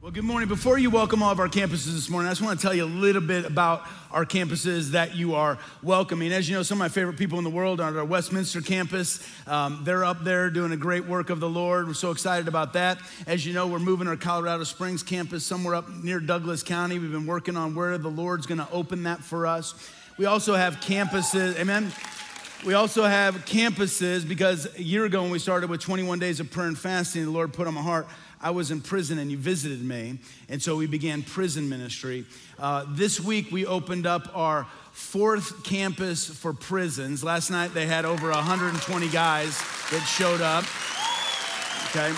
Well, good morning. Before you welcome all of our campuses this morning, I just want to tell you a little bit about our campuses that you are welcoming. As you know, some of my favorite people in the world are at our Westminster campus. They're up there doing a great work of the Lord. We're so excited about that. As you know, we're moving our Colorado Springs campus somewhere up near Douglas County. We've been working on where the Lord's going to open that for us. We also have campuses, amen? We also have campuses because a year ago when we started with 21 days of prayer and fasting, the Lord put on my heart, I was in prison and you visited me, and so we began prison ministry. This week we opened up our fourth campus for prisons. Last night they had over 120 guys that showed up, okay?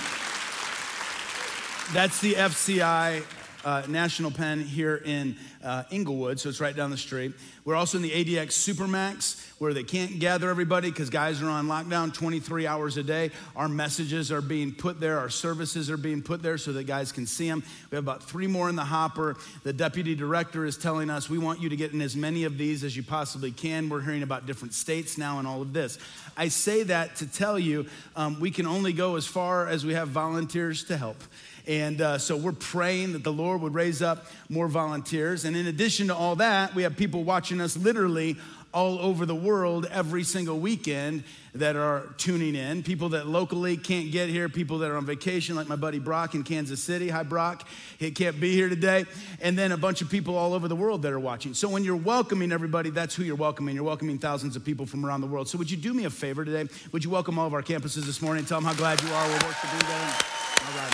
That's the FCI National Pen here in Inglewood, so it's right down the street. We're also in the ADX Supermax, where they can't gather everybody because guys are on lockdown 23 hours a day. Our messages are being put there. Our services are being put there so that guys can see them. We have about 3 more in the hopper. The deputy director is telling us we want you to get in as many of these as you possibly can. We're hearing about different states now and all of this. I say that to tell you we can only go as far as we have volunteers to help. And so we're praying that the Lord would raise up more volunteers. And in addition to all that, we have people watching us literally all over the world every single weekend that are tuning in. People that locally can't get here, people that are on vacation, like my buddy Brock in Kansas City. Hi, Brock. He can't be here today. And then a bunch of people all over the world that are watching. So when you're welcoming everybody, that's who you're welcoming. You're welcoming thousands of people from around the world. So would you do me a favor today? Would you welcome all of our campuses this morning? Tell them how glad you are. We'll work to do that. All right.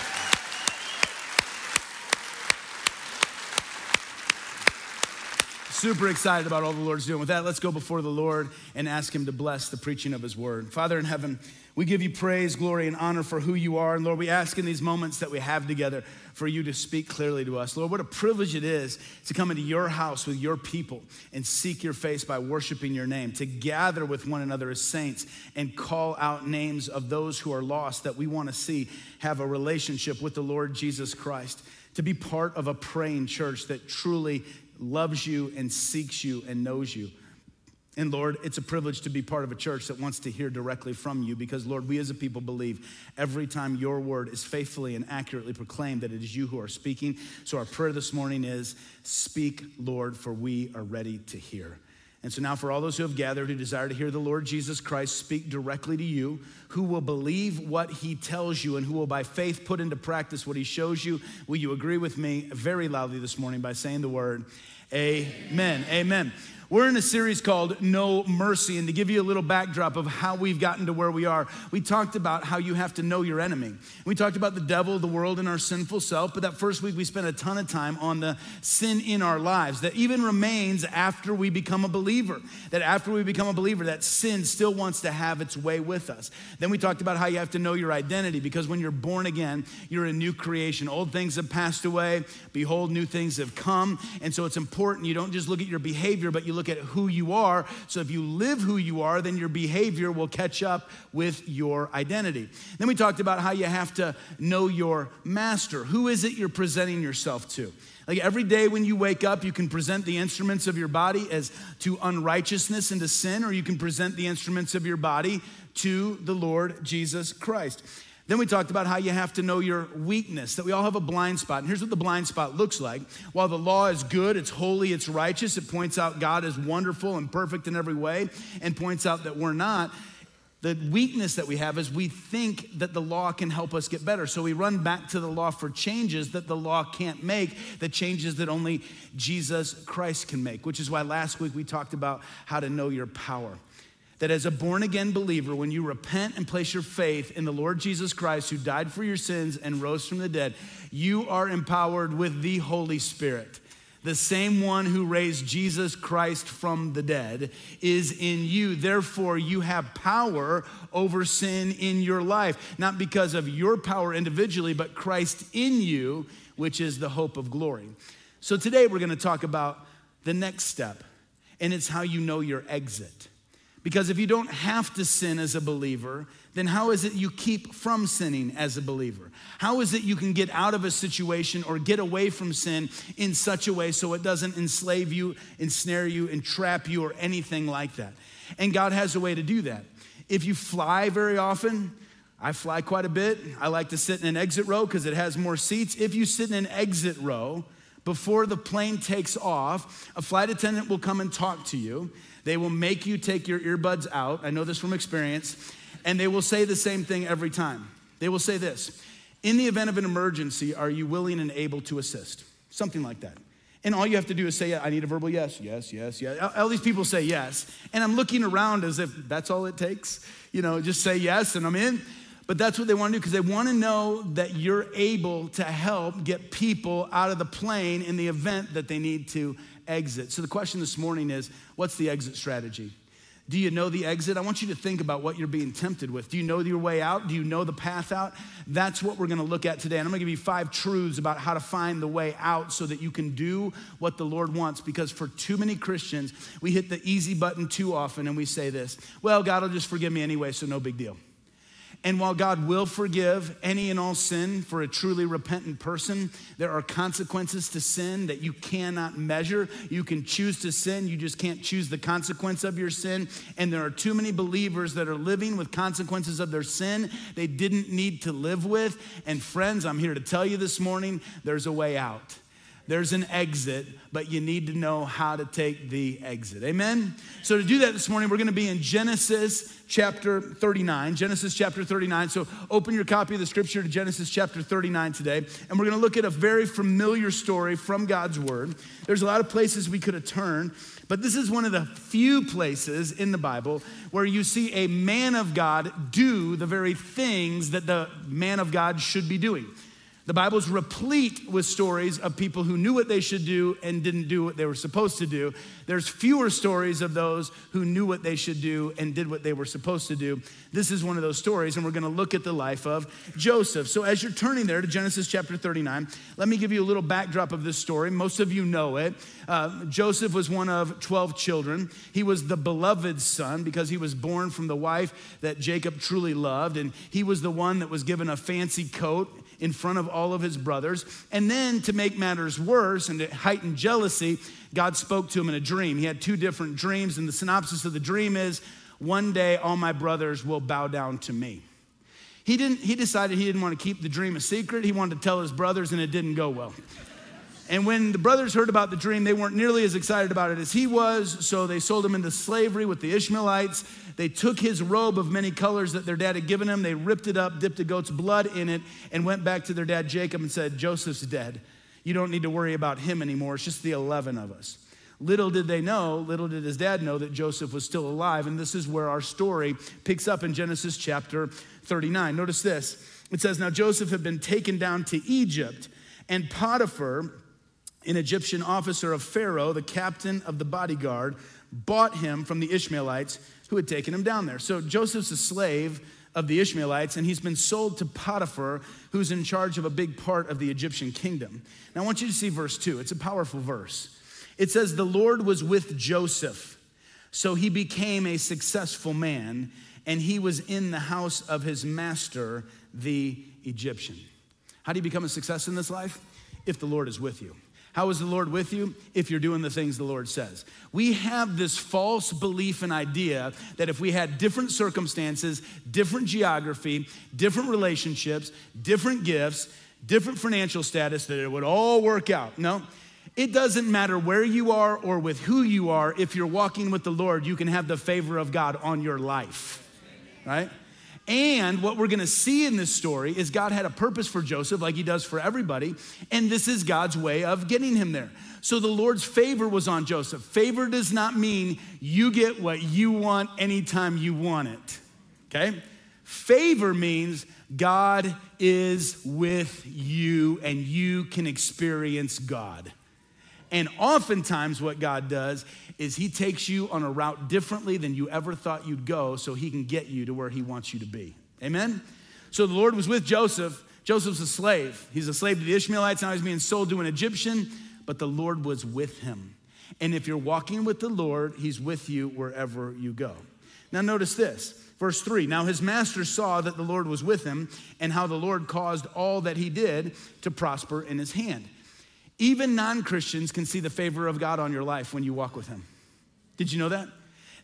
Super excited about all the Lord's doing. With that, let's go before the Lord and ask him to bless the preaching of his word. Father in heaven, we give you praise, glory, and honor for who you are. And Lord, we ask in these moments that we have together for you to speak clearly to us. Lord, what a privilege it is to come into your house with your people and seek your face by worshiping your name, to gather with one another as saints and call out names of those who are lost that we want to see have a relationship with the Lord Jesus Christ, to be part of a praying church that truly loves you and seeks you and knows you. And Lord, it's a privilege to be part of a church that wants to hear directly from you because, Lord, we as a people believe every time your word is faithfully and accurately proclaimed that it is you who are speaking. So our prayer this morning is, speak, Lord, for we are ready to hear. And so now for all those who have gathered who desire to hear the Lord Jesus Christ speak directly to you, who will believe what he tells you and who will by faith put into practice what he shows you, will you agree with me very loudly this morning by saying the word, amen, amen. We're in a series called No Mercy, and to give you a little backdrop of how we've gotten to where we are, we talked about how you have to know your enemy. We talked about the devil, the world, and our sinful self, but that first week we spent a ton of time on the sin in our lives that even remains after we become a believer, that after we become a believer, that sin still wants to have its way with us. Then we talked about how you have to know your identity because when you're born again, you're a new creation. Old things have passed away. Behold, new things have come. And so it's important you don't just look at your behavior, but you look at who you are. So if you live who you are, then your behavior will catch up with your identity. Then we talked about how you have to know your master. Who is it you're presenting yourself to? Like every day when you wake up, you can present the instruments of your body as to unrighteousness and to sin, or you can present the instruments of your body to the Lord Jesus Christ. Then we talked about how you have to know your weakness, that we all have a blind spot. And here's what the blind spot looks like. While the law is good, it's holy, it's righteous, it points out God is wonderful and perfect in every way and points out that we're not. The weakness that we have is we think that the law can help us get better. So we run back to the law for changes that the law can't make, the changes that only Jesus Christ can make, which is why last week we talked about how to know your power. That as a born-again believer, when you repent and place your faith in the Lord Jesus Christ, who died for your sins and rose from the dead, you are empowered with the Holy Spirit. The same one who raised Jesus Christ from the dead is in you. Therefore, you have power over sin in your life, not because of your power individually, but Christ in you, which is the hope of glory. So today we're going to talk about the next step, and it's how you know your exit. Because if you don't have to sin as a believer, then how is it you keep from sinning as a believer? How is it you can get out of a situation or get away from sin in such a way so it doesn't enslave you, ensnare you, entrap you, or anything like that? And God has a way to do that. If you fly very often, I fly quite a bit. I like to sit in an exit row because it has more seats. If you sit in an exit row, before the plane takes off, a flight attendant will come and talk to you. They will make you take your earbuds out. I know this from experience. And they will say the same thing every time. They will say this: in the event of an emergency, are you willing and able to assist? Something like that. And all you have to do is say, I need a verbal yes, yes, yes, yes. All these people say yes. And I'm looking around as if that's all it takes. Just say yes and I'm in. But that's what they want to do because they want to know that you're able to help get people out of the plane in the event that they need to exit. So the question this morning is, what's the exit strategy? Do you know the exit? I want you to think about what you're being tempted with. Do you know your way out? Do you know the path out? That's what we're going to look at today. And I'm going to give you 5 truths about how to find the way out so that you can do what the Lord wants. Because for too many Christians, we hit the easy button too often and we say this: well, God will just forgive me anyway, so no big deal. And while God will forgive any and all sin for a truly repentant person, there are consequences to sin that you cannot measure. You can choose to sin, you just can't choose the consequence of your sin. And there are too many believers that are living with consequences of their sin they didn't need to live with. And friends, I'm here to tell you this morning, there's a way out. There's an exit, but you need to know how to take the exit. Amen? So to do that this morning, we're going to be in Genesis chapter 39. Genesis chapter 39. So open your copy of the scripture to Genesis chapter 39 today. And we're going to look at a very familiar story from God's word. There's a lot of places we could have turned, but this is one of the few places in the Bible where you see a man of God do the very things that the man of God should be doing. The Bible's replete with stories of people who knew what they should do and didn't do what they were supposed to do. There's fewer stories of those who knew what they should do and did what they were supposed to do. This is one of those stories, and we're going to look at the life of Joseph. So as you're turning there to Genesis chapter 39, let me give you a little backdrop of this story. Most of you know it. Joseph was one of 12 children. He was the beloved son because he was born from the wife that Jacob truly loved, and he was the one that was given a fancy coat in front of all of his brothers. And then to make matters worse and to heighten jealousy, God spoke to him in a dream. He had 2 different dreams, and the synopsis of the dream is, one day all my brothers will bow down to me. He decided he didn't want to keep the dream a secret. He wanted to tell his brothers, and it didn't go well. And when the brothers heard about the dream, they weren't nearly as excited about it as he was, so they sold him into slavery with the Ishmaelites. They took his robe of many colors that their dad had given him, they ripped it up, dipped a goat's blood in it, and went back to their dad Jacob and said, Joseph's dead. You don't need to worry about him anymore. It's just the 11 of us. Little did his dad know that Joseph was still alive, and this is where our story picks up in Genesis chapter 39. Notice this. It says, now Joseph had been taken down to Egypt, and Potiphar, an Egyptian officer of Pharaoh, the captain of the bodyguard, bought him from the Ishmaelites who had taken him down there. So Joseph's a slave of the Ishmaelites, and he's been sold to Potiphar, who's in charge of a big part of the Egyptian kingdom. Now I want you to see verse 2. It's a powerful verse. It says, the Lord was with Joseph, so he became a successful man, and he was in the house of his master, the Egyptian. How do you become a success in this life? If the Lord is with you. How is the Lord with you? If you're doing the things the Lord says. We have this false belief and idea that if we had different circumstances, different geography, different relationships, different gifts, different financial status, that it would all work out. No, it doesn't matter where you are or with who you are. If you're walking with the Lord, you can have the favor of God on your life, right? And what we're going to see in this story is God had a purpose for Joseph like he does for everybody. And this is God's way of getting him there. So the Lord's favor was on Joseph. Favor does not mean you get what you want anytime you want it, okay? Favor means God is with you and you can experience God. And oftentimes what God does is he takes you on a route differently than you ever thought you'd go so he can get you to where he wants you to be. Amen? So the Lord was with Joseph. Joseph's a slave. He's a slave to the Ishmaelites. Now he's being sold to an Egyptian, but the Lord was with him. And if you're walking with the Lord, he's with you wherever you go. Now notice this. Verse 3, now his master saw that the Lord was with him and how the Lord caused all that he did to prosper in his hand. Even non-Christians can see the favor of God on your life when you walk with him. Did you know that?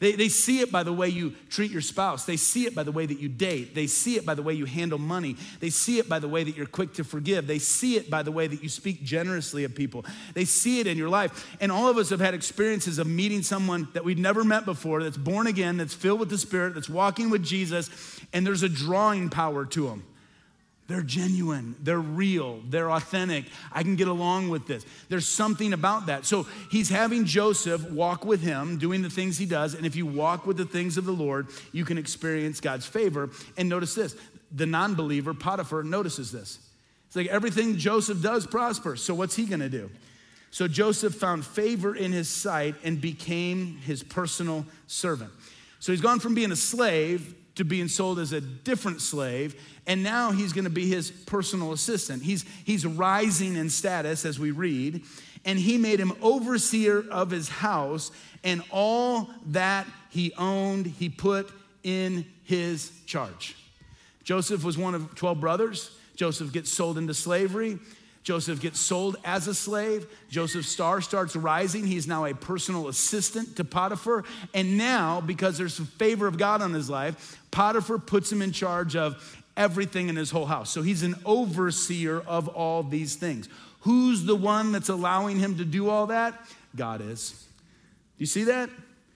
They see it by the way you treat your spouse. They see it by the way that you date. They see it by the way you handle money. They see it by the way that you're quick to forgive. They see it by the way that you speak generously of people. They see it in your life. And all of us have had experiences of meeting someone that we'd never met before, that's born again, that's filled with the Spirit, that's walking with Jesus, and there's a drawing power to them. They're genuine, they're real, they're authentic. I can get along with this. There's something about that. So he's having Joseph walk with him, doing the things he does. And if you walk with the things of the Lord, you can experience God's favor. And notice this, the non-believer, Potiphar, notices this. It's like everything Joseph does prospers. So what's he gonna do? So Joseph found favor in his sight and became his personal servant. So he's gone from being a slave to being sold as a different slave, and now he's gonna be his personal assistant. He's rising in status as we read, and he made him overseer of his house, and all that he owned, he put in his charge. Joseph was one of 12 brothers. Joseph gets sold into slavery. Joseph gets sold as a slave. Joseph's star starts rising. He's now a personal assistant to Potiphar. And now, because there's some favor of God on his life, Potiphar puts him in charge of everything in his whole house. So he's an overseer of all these things. Who's the one that's allowing him to do all that? God is. Do you see that?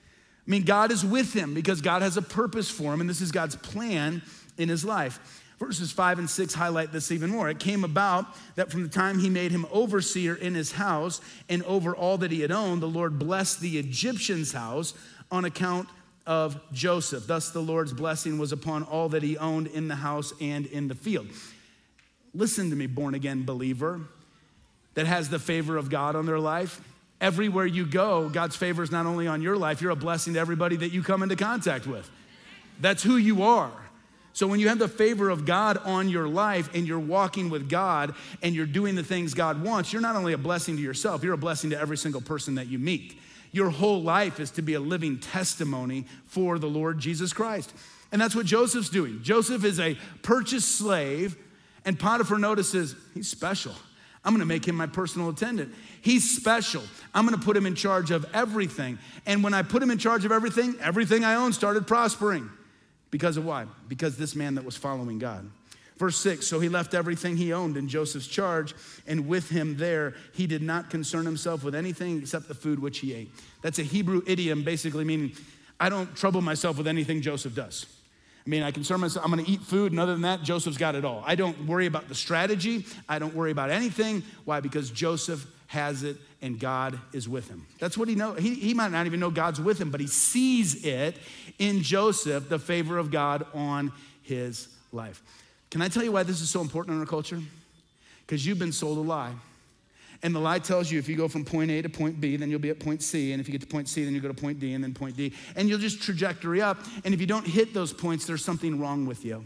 I mean, God is with him because God has a purpose for him, and this is God's plan in his life. Verses 5 and 6 highlight this even more. It came about that from the time he made him overseer in his house and over all that he had owned, the Lord blessed the Egyptian's house on account of Joseph. Thus the Lord's blessing was upon all that he owned in the house and in the field. Listen to me, born-again believer that has the favor of God on their life. Everywhere you go, God's favor is not only on your life, you're a blessing to everybody that you come into contact with. That's who you are. So when you have the favor of God on your life and you're walking with God and you're doing the things God wants, you're not only a blessing to yourself, you're a blessing to every single person that you meet. Your whole life is to be a living testimony for the Lord Jesus Christ. And that's what Joseph's doing. Joseph is a purchased slave, and Potiphar notices he's special. I'm gonna make him my personal attendant. He's special. I'm gonna put him in charge of everything. And when I put him in charge of everything I own started prospering. Because of why? Because this man that was following God. Verse 6, so he left everything he owned in Joseph's charge, and with him there, he did not concern himself with anything except the food which he ate. That's a Hebrew idiom, basically meaning, I don't trouble myself with anything Joseph does. I mean, I concern myself, I'm gonna eat food, and other than that, Joseph's got it all. I don't worry about the strategy. I don't worry about anything. Why? Because Joseph has it, and God is with him. That's what he knows. He might not even know God's with him, but he sees it in Joseph, the favor of God on his life. Can I tell you why this is so important in our culture? Because you've been sold a lie. And the lie tells you if you go from point A to point B, then you'll be at point C. And if you get to point C, then you go to point D and then point D. And you'll just trajectory up. And if you don't hit those points, there's something wrong with you.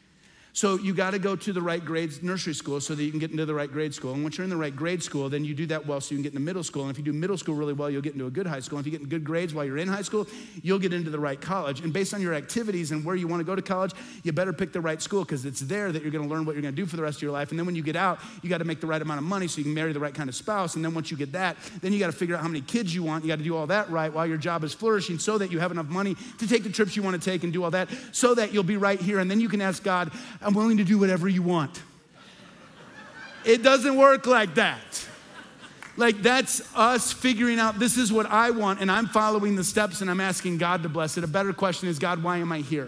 So you got to go to the right grades nursery school so that you can get into the right grade school. And once you're in the right grade school, then you do that well so you can get into middle school. And if you do middle school really well, you'll get into a good high school. And if you get in good grades while you're in high school, you'll get into the right college. And based on your activities and where you want to go to college, you better pick the right school because it's there that you're going to learn what you're going to do for the rest of your life. And then when you get out, you got to make the right amount of money so you can marry the right kind of spouse. And then once you get that, then you got to figure out how many kids you want. You got to do all that right while your job is flourishing so that you have enough money to take the trips you want to take and do all that so that you'll be right here. And then you can ask God, I'm willing to do whatever you want. It doesn't work like that. Like that's us figuring out this is what I want and I'm following the steps and I'm asking God to bless it. A better question is, God, why am I here?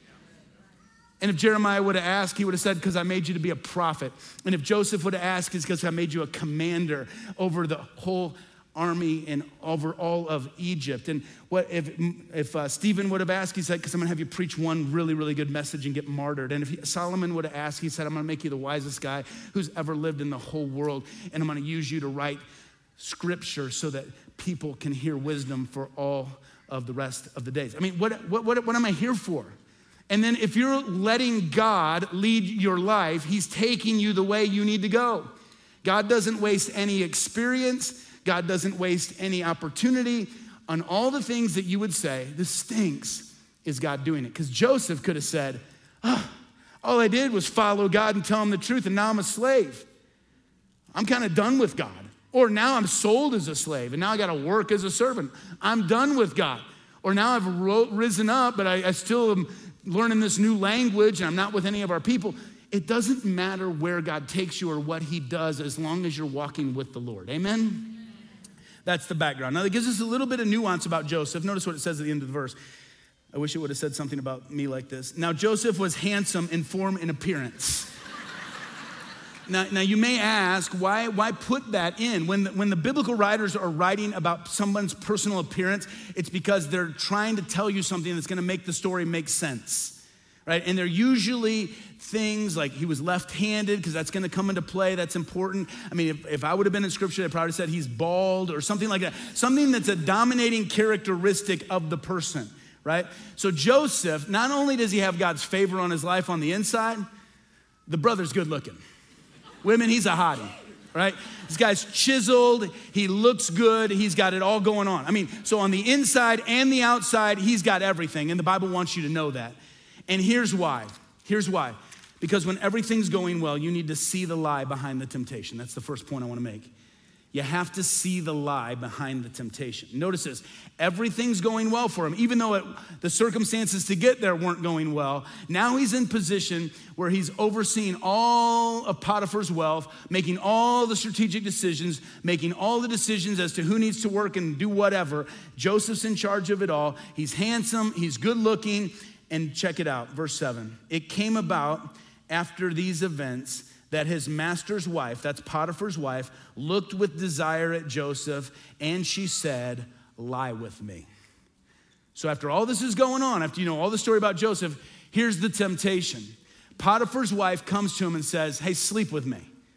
And if Jeremiah would have asked, he would have said, because I made you to be a prophet. And if Joseph would have asked, it's because I made you a commander over the whole army and over all of Egypt. And what if Stephen would have asked, he said, because I'm gonna have you preach one really, really good message and get martyred. And if Solomon would have asked, he said, I'm gonna make you the wisest guy who's ever lived in the whole world. And I'm gonna use you to write scripture so that people can hear wisdom for all of the rest of the days. I mean, what am I here for? And then if you're letting God lead your life, he's taking you the way you need to go. God doesn't waste any experience. God doesn't waste any opportunity. On all the things that you would say, this stinks, is God doing it. Because Joseph could have said, all I did was follow God and tell him the truth, and now I'm a slave. I'm kind of done with God. Or now I'm sold as a slave, and now I got to work as a servant. I'm done with God. Or now I've risen up, but I still am learning this new language and I'm not with any of our people. It doesn't matter where God takes you or what he does as long as you're walking with the Lord. Amen? That's the background. Now, it gives us a little bit of nuance about Joseph. Notice what it says at the end of the verse. I wish it would have said something about me like this. Now, Joseph was handsome in form and appearance. Now you may ask, why put that in? When the biblical writers are writing about someone's personal appearance, it's because they're trying to tell you something that's gonna make the story make sense, right? And they're usually things like he was left-handed, because that's gonna come into play, that's important. I mean, if I would have been in scripture, I'd probably said he's bald or something like that. Something that's a dominating characteristic of the person, right? So Joseph, not only does he have God's favor on his life on the inside, the brother's good looking. Women, he's a hottie, right? This guy's chiseled, he looks good, he's got it all going on. I mean, so on the inside and the outside, he's got everything, and the Bible wants you to know that. And here's why. Because when everything's going well, you need to see the lie behind the temptation. That's the first point I wanna make. You have to see the lie behind the temptation. Notice this, everything's going well for him. Even though the circumstances to get there weren't going well, now he's in position where he's overseeing all of Potiphar's wealth, making all the strategic decisions, making all the decisions as to who needs to work and do whatever. Joseph's in charge of it all. He's handsome, he's good looking, and check it out, verse 7. It came about after these events that his master's wife, that's Potiphar's wife, looked with desire at Joseph, and she said, lie with me. So after all this is going on, after you know all the story about Joseph, here's the temptation. Potiphar's wife comes to him and says, hey, sleep with me.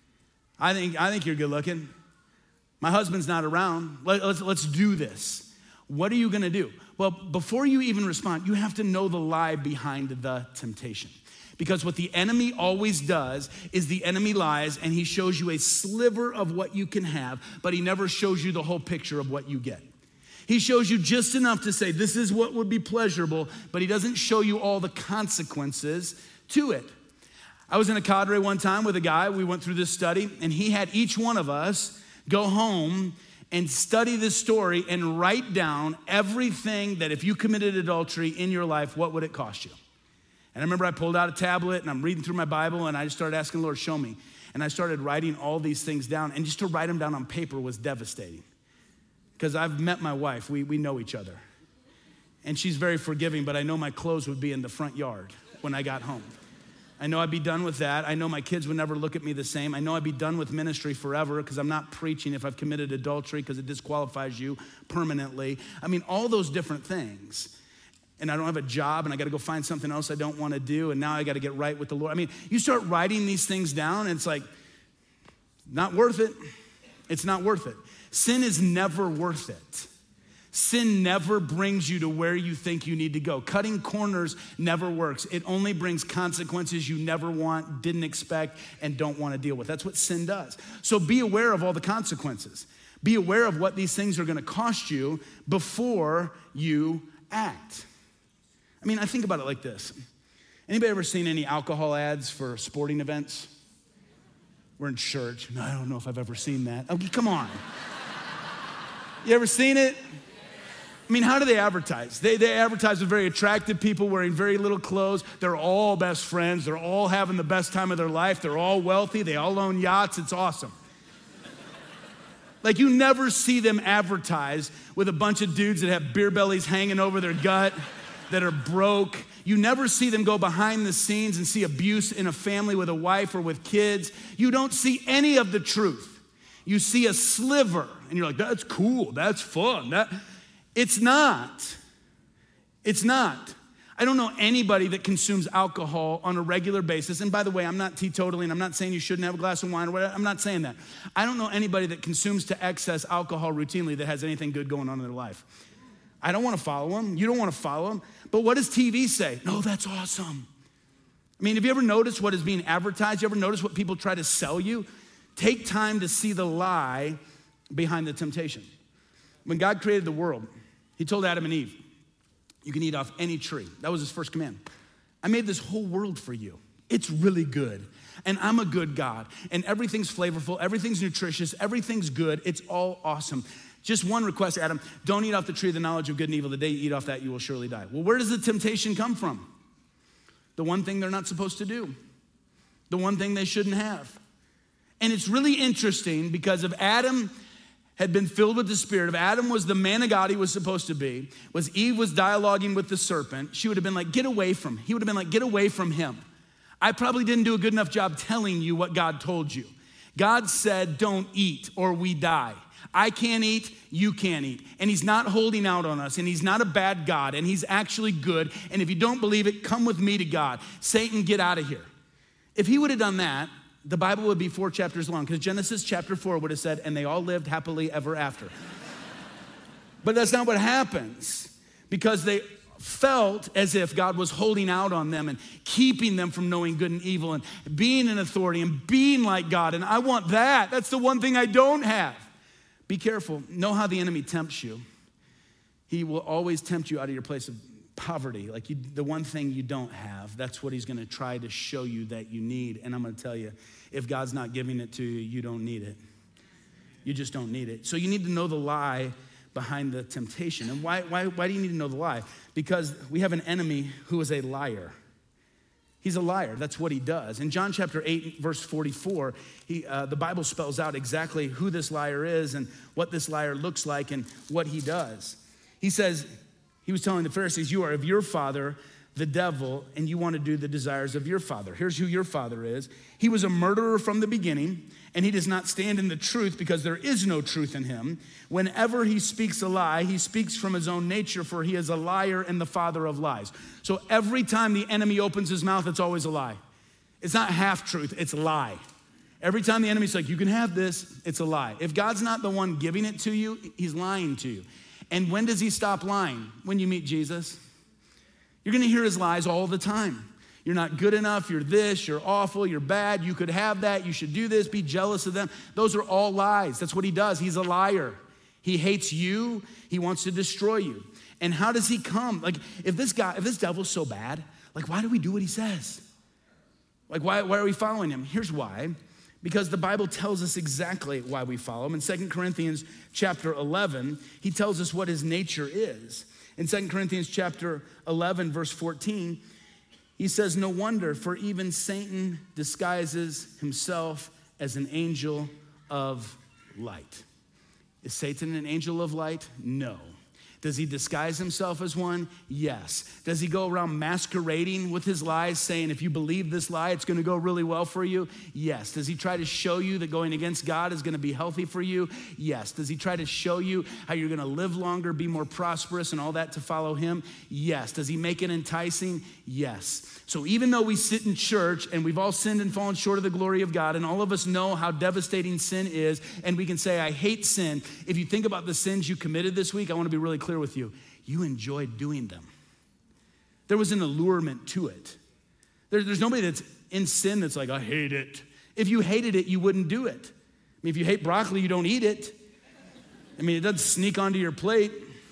I think you're good looking. My husband's not around. Let's do this. What are you gonna do? Well, before you even respond, you have to know the lie behind the temptation. Because what the enemy always does is the enemy lies and he shows you a sliver of what you can have, but he never shows you the whole picture of what you get. He shows you just enough to say, this is what would be pleasurable, but he doesn't show you all the consequences to it. I was in a cadre one time with a guy, we went through this study, and he had each one of us go home and study this story and write down everything that if you committed adultery in your life, what would it cost you? And I remember I pulled out a tablet and I'm reading through my Bible and I just started asking the Lord, show me. And I started writing all these things down, and just to write them down on paper was devastating. Because I've met my wife, we know each other. And she's very forgiving, but I know my clothes would be in the front yard when I got home. I know I'd be done with that. I know my kids would never look at me the same. I know I'd be done with ministry forever because I'm not preaching if I've committed adultery because it disqualifies you permanently. I mean, all those different things. And I don't have a job and I got to go find something else I don't want to do. And now I got to get right with the Lord. I mean, you start writing these things down and it's like, not worth it. It's not worth it. Sin is never worth it. Sin never brings you to where you think you need to go. Cutting corners never works. It only brings consequences you never want, didn't expect, and don't want to deal with. That's what sin does. So be aware of all the consequences. Be aware of what these things are going to cost you before you act. I mean, I think about it like this. Anybody ever seen any alcohol ads for sporting events? We're in church. No, I don't know if I've ever seen that. Okay, come on. You ever seen it? I mean, how do they advertise? They advertise with very attractive people wearing very little clothes. They're all best friends. They're all having the best time of their life. They're all wealthy. They all own yachts. It's awesome. Like, you never see them advertise with a bunch of dudes that have beer bellies hanging over their gut, that are broke. You never see them go behind the scenes and see abuse in a family with a wife or with kids. You don't see any of the truth. You see a sliver, and you're like, that's cool, that's fun. It's not. It's not. I don't know anybody that consumes alcohol on a regular basis. And by the way, I'm not teetotaling. I'm not saying you shouldn't have a glass of wine or whatever. I'm not saying that. I don't know anybody that consumes to excess alcohol routinely that has anything good going on in their life. I don't want to follow them. You don't want to follow them. But what does TV say? No, that's awesome. I mean, have you ever noticed what is being advertised? You ever notice what people try to sell you? Take time to see the lie behind the temptation. When God created the world, he told Adam and Eve, you can eat off any tree. That was his first command. I made this whole world for you. It's really good. And I'm a good God. And everything's flavorful. Everything's nutritious. Everything's good. It's all awesome. Just one request, Adam, don't eat off the tree of the knowledge of good and evil. The day you eat off that, you will surely die. Well, where does the temptation come from? The one thing they're not supposed to do. The one thing they shouldn't have. And it's really interesting because if Adam had been filled with the Spirit, if Adam was the man of God he was supposed to be, was Eve was dialoguing with the serpent, she would have been like, get away from him. He would have been like, get away from him. I probably didn't do a good enough job telling you what God told you. God said, don't eat or we die. I can't eat, you can't eat. And he's not holding out on us, and he's not a bad God, and he's actually good. And if you don't believe it, come with me to God. Satan, get out of here. If he would have done that, the Bible would be 4 chapters long, because Genesis chapter 4 would have said, and they all lived happily ever after. But that's not what happens, because they felt as if God was holding out on them and keeping them from knowing good and evil and being an authority and being like God. And I want that. That's the one thing I don't have. Be careful. Know how the enemy tempts you. He will always tempt you out of your place of poverty. Like the one thing you don't have, that's what he's going to try to show you that you need. And I'm going to tell you, if God's not giving it to you, you don't need it. You just don't need it. So you need to know the lie behind the temptation. And why do you need to know the lie? Because we have an enemy who is a liar. He's a liar. That's what he does. In John chapter 8, verse 44, the Bible spells out exactly who this liar is and what this liar looks like and what he does. He says, he was telling the Pharisees, you are of your father, the devil, and you want to do the desires of your father. Here's who your father is. He was a murderer from the beginning, and he does not stand in the truth because there is no truth in him. Whenever he speaks a lie, he speaks from his own nature, for he is a liar and the father of lies. So every time the enemy opens his mouth, it's always a lie. It's not half truth, it's a lie. Every time the enemy's like, you can have this, it's a lie. If God's not the one giving it to you, he's lying to you. And when does he stop lying? When you meet Jesus. You're gonna hear his lies all the time. You're not good enough, you're this, you're awful, you're bad, you could have that, you should do this, be jealous of them. Those are all lies. That's what he does. He's a liar. He hates you, he wants to destroy you. And how does he come? Like, if this devil's so bad, like, why do we do what he says? Like, why are we following him? Here's why. Because the Bible tells us exactly why we follow him. In 2 Corinthians chapter 11, he tells us what his nature is. In 2 Corinthians chapter 11, verse 14, he says, no wonder, for even Satan disguises himself as an angel of light. Is Satan an angel of light? No. Does he disguise himself as one? Yes. Does he go around masquerading with his lies, saying, if you believe this lie, it's going to go really well for you? Yes. Does he try to show you that going against God is going to be healthy for you? Yes. Does he try to show you how you're going to live longer, be more prosperous, and all that to follow him? Yes. Does he make it enticing? Yes. So even though we sit in church and we've all sinned and fallen short of the glory of God, and all of us know how devastating sin is, and we can say, I hate sin. If you think about the sins you committed this week, I want to be really clear with you. You enjoyed doing them. There was an allurement to it. There's nobody that's in sin that's like, I hate it. If you hated it, you wouldn't do it. I mean, if you hate broccoli, you don't eat it. I mean, it doesn't sneak onto your plate.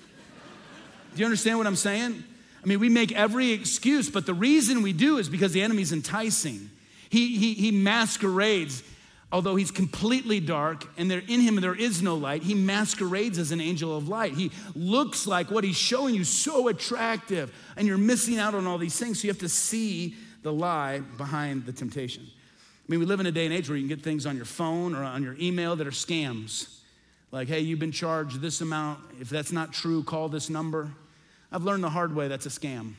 Do you understand what I'm saying? I mean, we make every excuse, but the reason we do is because the enemy's enticing. He masquerades. Although he's completely dark and in him there is no light, he masquerades as an angel of light. He looks like what he's showing you so attractive, and you're missing out on all these things, so you have to see the lie behind the temptation. I mean, we live in a day and age where you can get things on your phone or on your email that are scams. Like, hey, you've been charged this amount. If that's not true, call this number. I've learned the hard way that's a scam.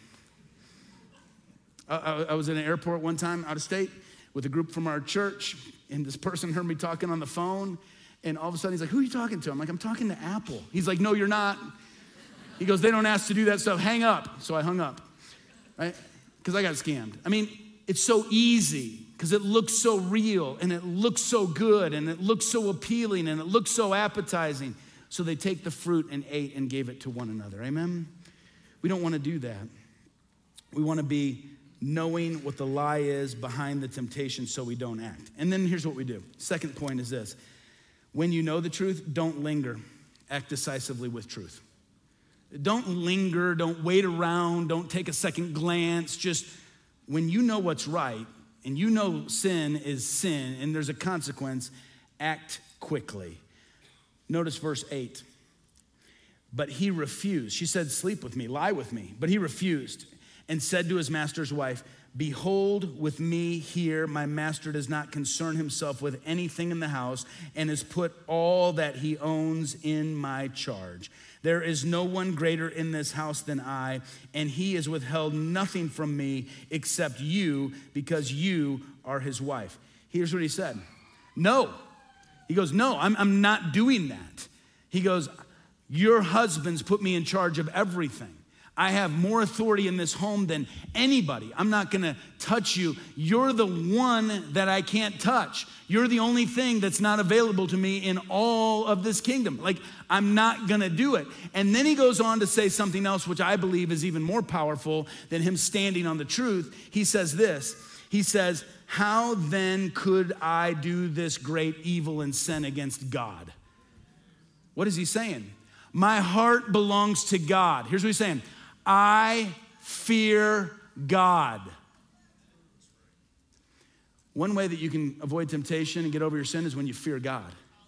I was in an airport one time out of state with a group from our church, and this person heard me talking on the phone, and all of a sudden he's like, who are you talking to? I'm like, I'm talking to Apple. He's like, no, you're not. He goes, they don't ask to do that stuff. Hang up. So I hung up, right? Because I got scammed. I mean, it's so easy because it looks so real, and it looks so good, and it looks so appealing, and it looks so appetizing. So they take the fruit and ate and gave it to one another. Amen? We don't want to do that. We want to be knowing what the lie is behind the temptation so we don't act. And then here's what we do. Second point is this. When you know the truth, don't linger. Act decisively with truth. Don't linger, don't wait around, don't take a second glance. Just when you know what's right and you know sin is sin and there's a consequence, act quickly. Notice verse 8. But he refused. She said, sleep with me, lie with me. But he refused and said to his master's wife, behold, with me here, my master does not concern himself with anything in the house and has put all that he owns in my charge. There is no one greater in this house than I, and he has withheld nothing from me except you, because you are his wife. Here's what he said. No. He goes, no, I'm not doing that. He goes, your husband's put me in charge of everything. I have more authority in this home than anybody. I'm not gonna touch you. You're the one that I can't touch. You're the only thing that's not available to me in all of this kingdom. Like, I'm not gonna do it. And then he goes on to say something else, which I believe is even more powerful than him standing on the truth. He says this, he says, how then could I do this great evil and sin against God? What is he saying? My heart belongs to God. Here's what he's saying. I fear God. One way that you can avoid temptation and get over your sin is when you fear God.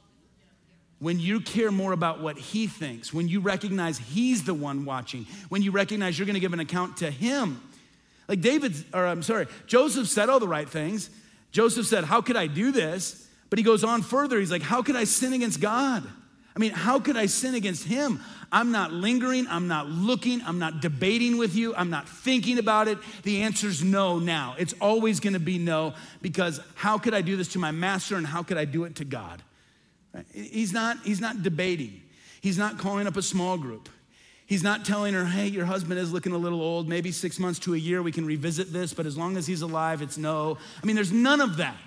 When you care more about what he thinks, when you recognize he's the one watching, when you recognize you're gonna give an account to him. Like Joseph said all the right things. Joseph said, how could I do this? But he goes on further. He's like, how could I sin against God? I mean, how could I sin against him? I'm not lingering, I'm not looking, I'm not debating with you, I'm not thinking about it. The answer's no now. It's always gonna be no, because how could I do this to my master and how could I do it to God? Right? He's not debating. He's not calling up a small group. He's not telling her, hey, your husband is looking a little old, maybe 6 months to a year, we can revisit this, but as long as he's alive, it's no. I mean, there's none of that.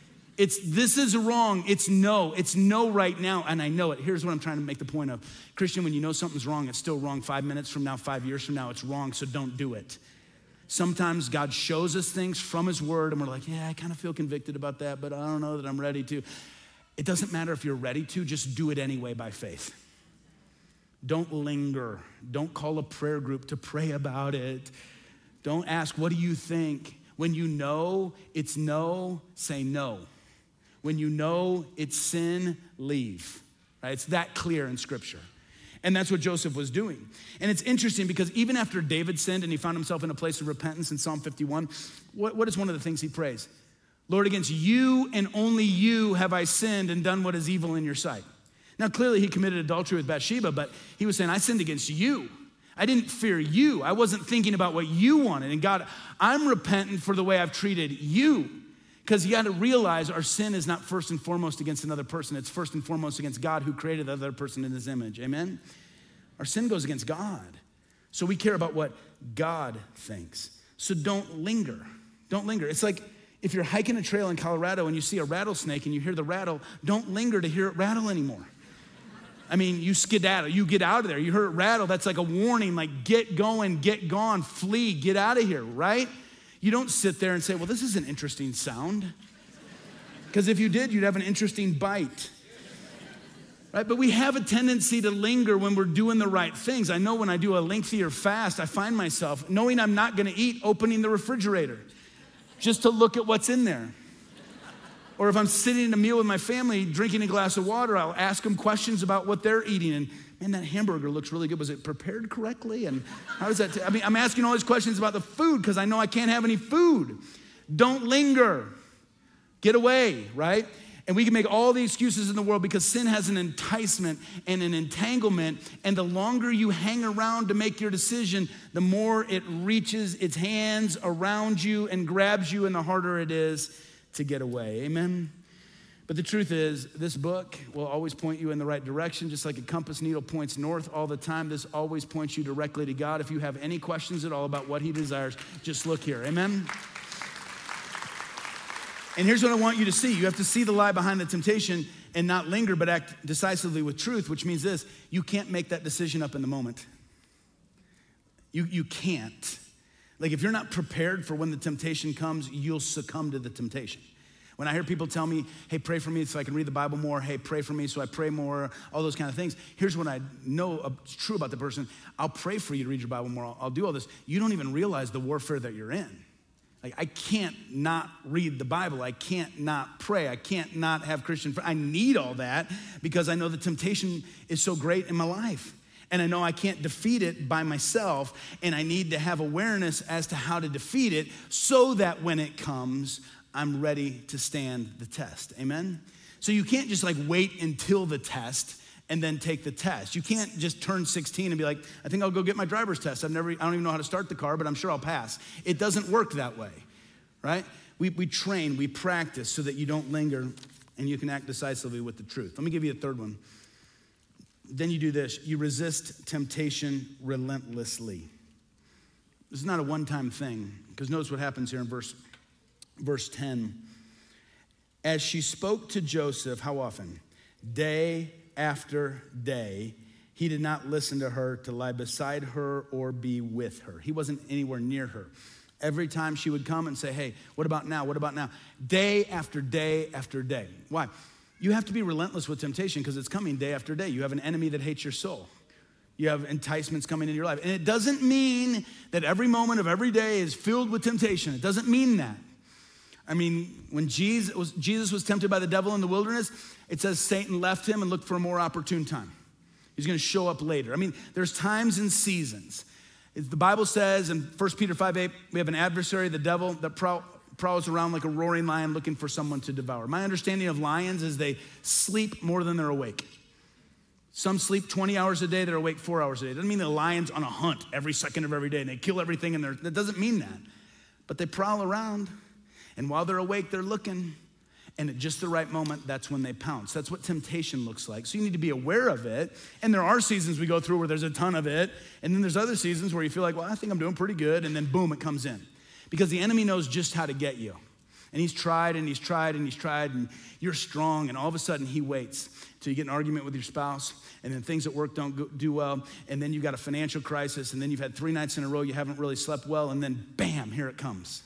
This is wrong, it's no right now, and I know it. Here's what I'm trying to make the point of. Christian, when you know something's wrong, it's still wrong 5 minutes from now, 5 years from now, it's wrong, so don't do it. Sometimes God shows us things from his word, and we're like, yeah, I kind of feel convicted about that, but I don't know that I'm ready to. It doesn't matter if you're ready to, just do it anyway by faith. Don't linger. Don't call a prayer group to pray about it. Don't ask, what do you think? When you know it's no, say no. When you know it's sin, leave. Right? It's that clear in Scripture. And that's what Joseph was doing. And it's interesting because even after David sinned and he found himself in a place of repentance in Psalm 51, what is one of the things he prays? Lord, against you and only you have I sinned and done what is evil in your sight. Now, clearly he committed adultery with Bathsheba, but he was saying, I sinned against you. I didn't fear you. I wasn't thinking about what you wanted. And God, I'm repentant for the way I've treated you. Because you got to realize our sin is not first and foremost against another person. It's first and foremost against God who created the other person in his image. Amen? Our sin goes against God. So we care about what God thinks. So don't linger. Don't linger. It's like if you're hiking a trail in Colorado and you see a rattlesnake and you hear the rattle, don't linger to hear it rattle anymore. I mean, you skedaddle, you get out of there. You heard it rattle, that's like a warning, like get going, get gone, flee, get out of here, right? You don't sit there and say, well, this is an interesting sound. Because if you did, you'd have an interesting bite. Right? But we have a tendency to linger when we're doing the right things. I know when I do a lengthier fast, I find myself, knowing I'm not gonna eat, opening the refrigerator just to look at what's in there. Or if I'm sitting at a meal with my family, drinking a glass of water, I'll ask them questions about what they're eating. And man, that hamburger looks really good. Was it prepared correctly? And how does that, I'm asking all these questions about the food because I know I can't have any food. Don't linger. Get away, right? And we can make all the excuses in the world because sin has an enticement and an entanglement. And the longer you hang around to make your decision, the more it reaches its hands around you and grabs you, and the harder it is to get away. Amen? But the truth is, this book will always point you in the right direction, just like a compass needle points north all the time. This always points you directly to God. If you have any questions at all about what he desires, just look here. Amen? And here's what I want you to see. You have to see the lie behind the temptation and not linger, but act decisively with truth, which means this: you can't make that decision up in the moment. You can't. Like, if you're not prepared for when the temptation comes, you'll succumb to the temptation. When I hear people tell me, hey, pray for me so I can read the Bible more, hey, pray for me so I pray more, all those kind of things, here's what I know is true about the person. I'll pray for you to read your Bible more. I'll do all this. You don't even realize the warfare that you're in. Like, I can't not read the Bible. I can't not pray. I can't not have Christian friends. I need all that because I know the temptation is so great in my life. and I know I can't defeat it by myself, and I need to have awareness as to how to defeat it so that when it comes, I'm ready to stand the test. Amen? So you can't just like wait until the test and then take the test. You can't just turn 16 and be like, I think I'll go get my driver's test. I don't even know how to start the car, but I'm sure I'll pass. It doesn't work that way, right? We train, we practice so that you don't linger and you can act decisively with the truth. Let me give you a third one. Then you do this. You resist temptation relentlessly. This is not a one-time thing, because notice what happens here in verse 10. As she spoke to Joseph, how often? Day after day, he did not listen to her to lie beside her or be with her. He wasn't anywhere near her. Every time she would come and say, hey, what about now? What about now? Day after day after day. Why? You have to be relentless with temptation because it's coming day after day. You have an enemy that hates your soul. You have enticements coming into your life. And it doesn't mean that every moment of every day is filled with temptation. It doesn't mean that. I mean, when Jesus was tempted by the devil in the wilderness, it says Satan left him and looked for a more opportune time. He's going to show up later. I mean, there's times and seasons. The Bible says in 1 Peter 5:8, we have an adversary, the devil, that prowls around like a roaring lion looking for someone to devour. My understanding of lions is they sleep more than they're awake. Some sleep 20 hours a day, they're awake 4 hours a day. It doesn't mean the lion's on a hunt every second of every day and they kill everything in there. That doesn't mean that. But they prowl around, and while they're awake, they're looking, and at just the right moment, that's when they pounce. That's what temptation looks like. So you need to be aware of it. And there are seasons we go through where there's a ton of it, and then there's other seasons where you feel like, well, I think I'm doing pretty good, and then boom, it comes in. Because the enemy knows just how to get you. And he's tried and he's tried and he's tried, and you're strong, and all of a sudden he waits till you get in an argument with your spouse, and then things at work don't do well, and then you've got a financial crisis, and then you've had 3 nights in a row you haven't really slept well, and then bam, here it comes.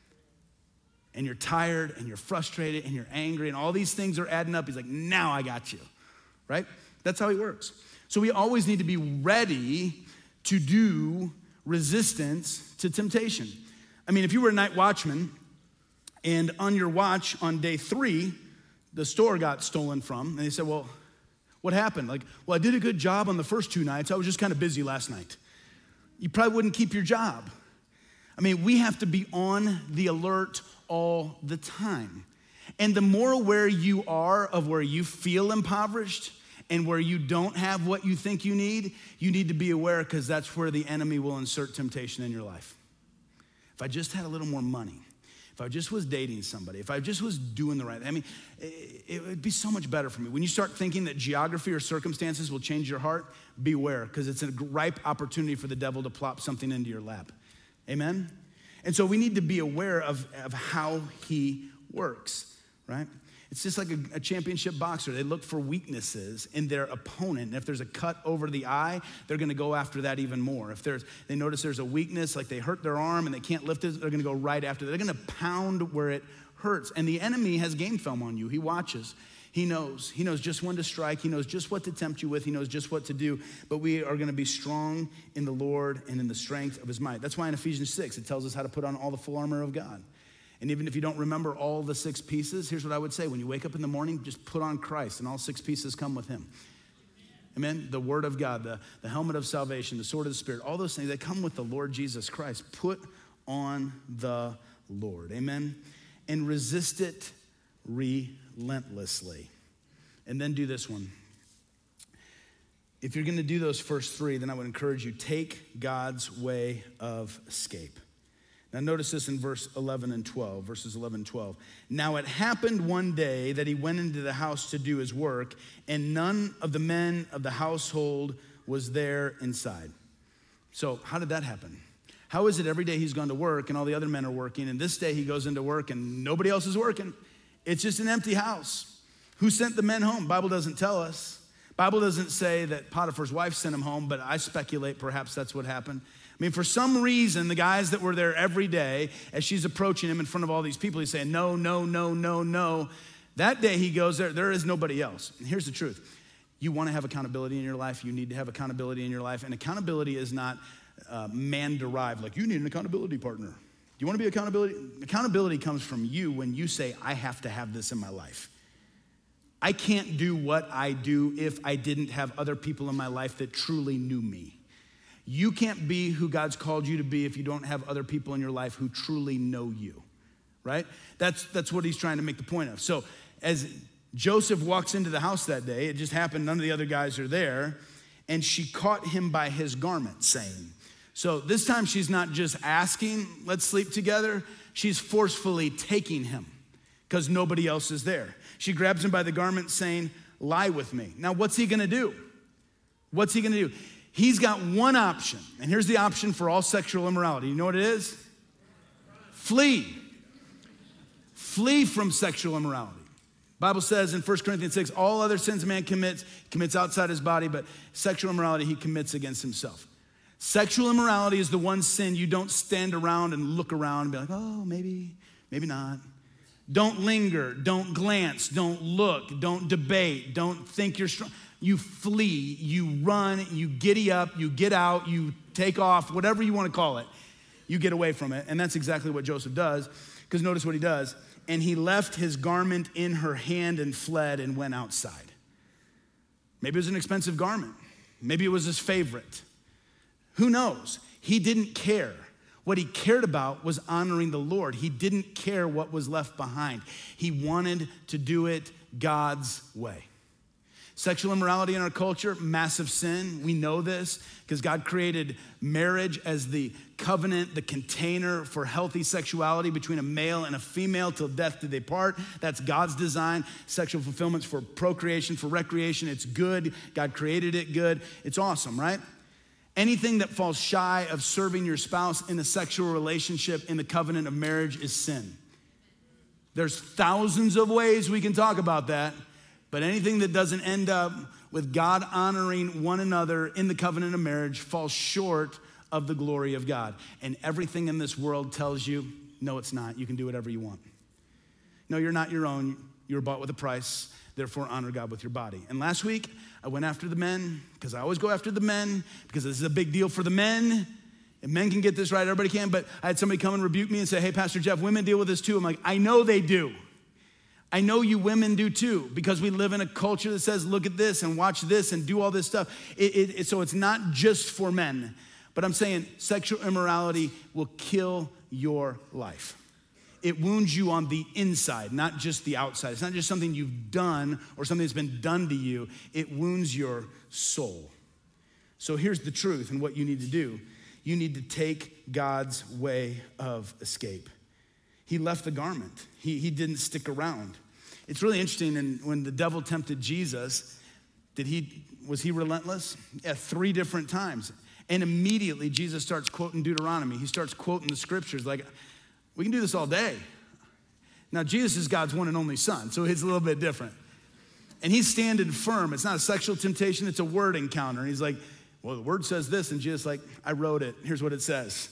And you're tired and you're frustrated and you're angry, and all these things are adding up. He's like, now I got you, right? That's how he works. So we always need to be ready to do resistance to temptation. I mean, if you were a night watchman and on your watch on day 3, the store got stolen from, and they said, well, what happened? Like, well, I did a good job on the first 2 nights. I was just kind of busy last night. You probably wouldn't keep your job. I mean, we have to be on the alert all the time. And the more aware you are of where you feel impoverished and where you don't have what you think you need to be aware, because that's where the enemy will insert temptation in your life. If I just had a little more money, if I just was dating somebody, if I just was doing the right thing, I mean, it would be so much better for me. When you start thinking that geography or circumstances will change your heart, beware, because it's a ripe opportunity for the devil to plop something into your lap. Amen? And so we need to be aware of how he works, right? It's just like a championship boxer. They look for weaknesses in their opponent. And if there's a cut over the eye, they're going to go after that even more. If they notice there's a weakness, like they hurt their arm and they can't lift it, they're going to go right after that. They're going to pound where it hurts. And the enemy has game film on you. He watches. He knows just when to strike. He knows just what to tempt you with. He knows just what to do. But we are going to be strong in the Lord and in the strength of his might. That's why in Ephesians 6, it tells us how to put on all the full armor of God. And even if you don't remember all the 6 pieces, here's what I would say. When you wake up in the morning, just put on Christ, and all 6 pieces come with him. Amen? The word of God, the helmet of salvation, the sword of the Spirit, all those things, they come with the Lord Jesus Christ. Put on the Lord. Amen? And resist it relentlessly. And then do this one. If you're going to do those first 3, then I would encourage you, take God's way of escape. Now notice this in verses 11 and 12. Now it happened one day that he went into the house to do his work, and none of the men of the household was there inside. So how did that happen? How is it every day he's gone to work and all the other men are working, and this day he goes into work and nobody else is working? It's just an empty house. Who sent the men home? Bible doesn't tell us. Bible doesn't say that Potiphar's wife sent him home, but I speculate perhaps that's what happened. I mean, for some reason, the guys that were there every day, as she's approaching him in front of all these people, he's saying, no, no, no, no, no. That day he goes there is nobody else. And here's the truth. You want to have accountability in your life, you need to have accountability in your life. And accountability is not man-derived, like you need an accountability partner. Do you want to be accountability? Accountability comes from you when you say, I have to have this in my life. I can't do what I do if I didn't have other people in my life that truly knew me. You can't be who God's called you to be if you don't have other people in your life who truly know you, right? That's what he's trying to make the point of. So as Joseph walks into the house that day, it just happened, none of the other guys are there, and she caught him by his garment, saying. So this time she's not just asking, let's sleep together, she's forcefully taking him because nobody else is there. She grabs him by the garment saying, lie with me. Now, what's he gonna do? What's he gonna do? He's got one option, and here's the option for all sexual immorality. You know what it is? Flee. Flee from sexual immorality. Bible says in 1 Corinthians 6, all other sins a man commits outside his body, but sexual immorality he commits against himself. Sexual immorality is the one sin you don't stand around and look around and be like, oh, maybe not. Don't linger, don't glance, don't look, don't debate, don't think you're strong. You flee, you run, you giddy up, you get out, you take off, whatever you want to call it. You get away from it. And that's exactly what Joseph does, because notice what he does. And he left his garment in her hand and fled and went outside. Maybe it was an expensive garment. Maybe it was his favorite. Who knows? He didn't care. What he cared about was honoring the Lord. He didn't care what was left behind. He wanted to do it God's way. Sexual immorality in our culture, massive sin. We know this because God created marriage as the covenant, the container for healthy sexuality between a male and a female till death do they part. That's God's design. Sexual fulfillment's for procreation, for recreation. It's good. God created it good. It's awesome, right? Anything that falls shy of serving your spouse in a sexual relationship in the covenant of marriage is sin. There's thousands of ways we can talk about that, but anything that doesn't end up with God honoring one another in the covenant of marriage falls short of the glory of God. And everything in this world tells you, no, it's not. You can do whatever you want. No, you're not your own. You were bought with a price. Therefore, honor God with your body. And last week, I went after the men, because I always go after the men, because this is a big deal for the men. And men can get this right, everybody can, but I had somebody come and rebuke me and say, hey, Pastor Jeff, women deal with this too. I'm like, I know they do. I know you women do too, because we live in a culture that says, look at this and watch this and do all this stuff. So it's not just for men. But I'm saying sexual immorality will kill your life. It wounds you on the inside, not just the outside. It's not just something you've done or something that's been done to you. It wounds your soul. So here's the truth and what you need to do. You need to take God's way of escape. He left the garment. He didn't stick around. It's really interesting, and when the devil tempted Jesus, was he relentless? Yeah, 3 different times. And immediately Jesus starts quoting Deuteronomy. He starts quoting the scriptures like, we can do this all day. Now, Jesus is God's one and only son, so it's a little bit different. And he's standing firm. It's not a sexual temptation, it's a word encounter. And he's like, well, the word says this, and Jesus like, I wrote it. Here's what it says.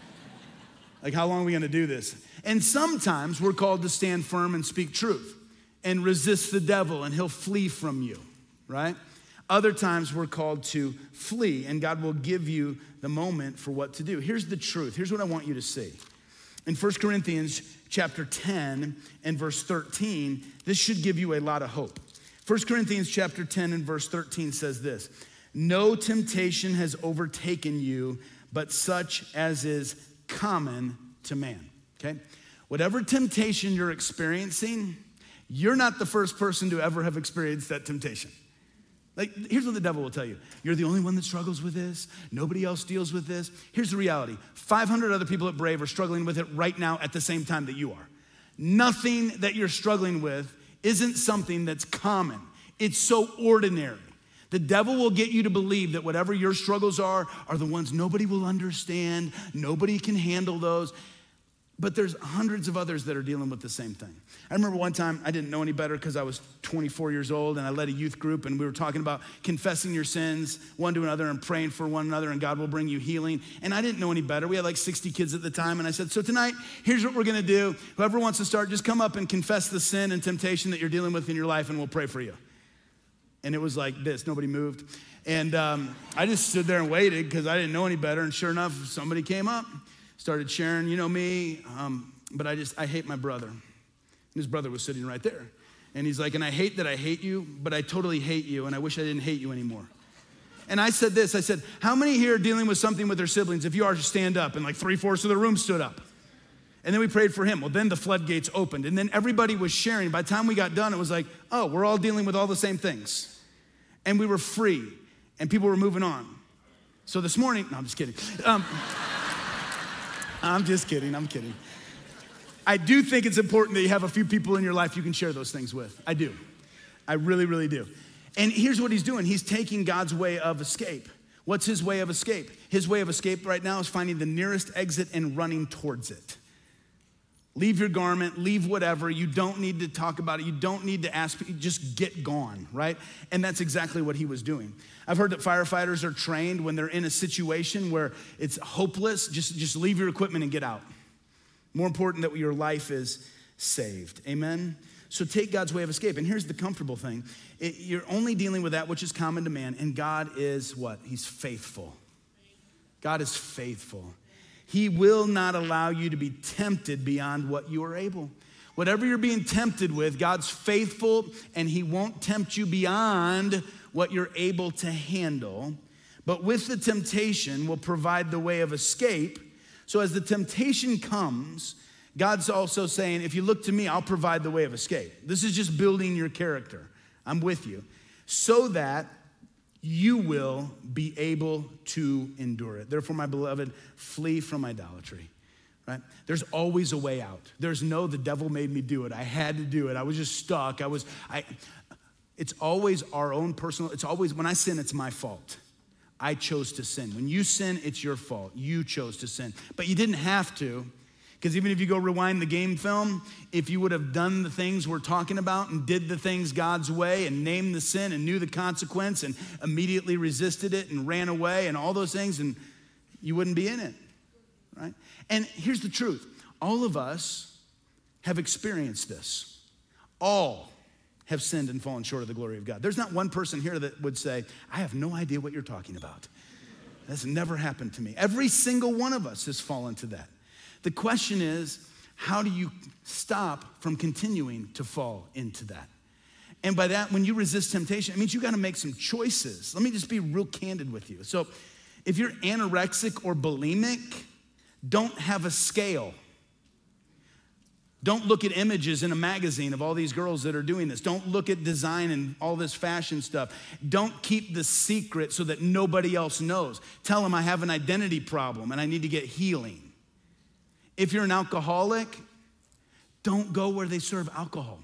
Like, how long are we gonna do this? And sometimes we're called to stand firm and speak truth and resist the devil, and he'll flee from you, right? Other times we're called to flee, and God will give you the moment for what to do. Here's the truth. Here's what I want you to see. In 1 Corinthians chapter 10 and verse 13, this should give you a lot of hope. 1 Corinthians chapter 10 and verse 13 says this, no temptation has overtaken you, but such as is common to man, okay? Whatever temptation you're experiencing, you're not the first person to ever have experienced that temptation. Like, here's what the devil will tell you. You're the only one that struggles with this. Nobody else deals with this. Here's the reality. 500 other people at Brave are struggling with it right now at the same time that you are. Nothing that you're struggling with isn't something that's common. It's so ordinary. The devil will get you to believe that whatever your struggles are the ones nobody will understand. Nobody can handle those. But there's hundreds of others that are dealing with the same thing. I remember one time I didn't know any better because I was 24 years old and I led a youth group and we were talking about confessing your sins one to another and praying for one another and God will bring you healing. And I didn't know any better. We had like 60 kids at the time and I said, so tonight, here's what we're gonna do. Whoever wants to start, just come up and confess the sin and temptation that you're dealing with in your life and we'll pray for you. And it was like this, nobody moved. And I just stood there and waited because I didn't know any better. And sure enough, somebody came up. Started sharing, you know me, but I hate my brother. His brother was sitting right there. And he's like, and I hate that I hate you, but I totally hate you, and I wish I didn't hate you anymore. And I said this, I said, how many here are dealing with something with their siblings? If you are, just stand up. And like 3/4 of the room stood up. And then we prayed for him. Well, then the floodgates opened. And then everybody was sharing. By the time we got done, it was like, oh, we're all dealing with all the same things. And we were free. And people were moving on. So this morning, no, I'm just kidding. I'm just kidding, I'm kidding. I do think it's important that you have a few people in your life you can share those things with. I do. I really, really do. And here's what he's doing. He's taking God's way of escape. What's his way of escape? His way of escape right now is finding the nearest exit and running towards it. Leave your garment, leave whatever. You don't need to talk about it. You don't need to ask, just get gone, right? And that's exactly what he was doing. I've heard that firefighters are trained when they're in a situation where it's hopeless, just leave your equipment and get out. More important that your life is saved, amen? So take God's way of escape. And here's the comfortable thing. You're only dealing with that which is common to man, and God is what? He's faithful. God is faithful. He will not allow you to be tempted beyond what you are able. Whatever you're being tempted with, God's faithful, and he won't tempt you beyond what you're able to handle. But with the temptation will provide the way of escape. So as the temptation comes, God's also saying, if you look to me, I'll provide the way of escape. This is just building your character. I'm with you. So that you will be able to endure it. Therefore, my beloved, flee from idolatry, right? There's always a way out. There's no, the devil made me do it. I had to do it. I was just stuck. It's always our own personal, it's always, when I sin, it's my fault. I chose to sin. When you sin, it's your fault. You chose to sin. But you didn't have to. Because even if you go rewind the game film, if you would have done the things we're talking about and did the things God's way and named the sin and knew the consequence and immediately resisted it and ran away and all those things, and you wouldn't be in it, right? And here's the truth. All of us have experienced this. All have sinned and fallen short of the glory of God. There's not one person here that would say, I have no idea what you're talking about. That's never happened to me. Every single one of us has fallen to that. The question is, how do you stop from continuing to fall into that? And by that, when you resist temptation, it means you got to make some choices. Let me just be real candid with you. So if you're anorexic or bulimic, don't have a scale. Don't look at images in a magazine of all these girls that are doing this. Don't look at design and all this fashion stuff. Don't keep the secret so that nobody else knows. Tell them I have an identity problem and I need to get healing. If you're an alcoholic, don't go where they serve alcohol.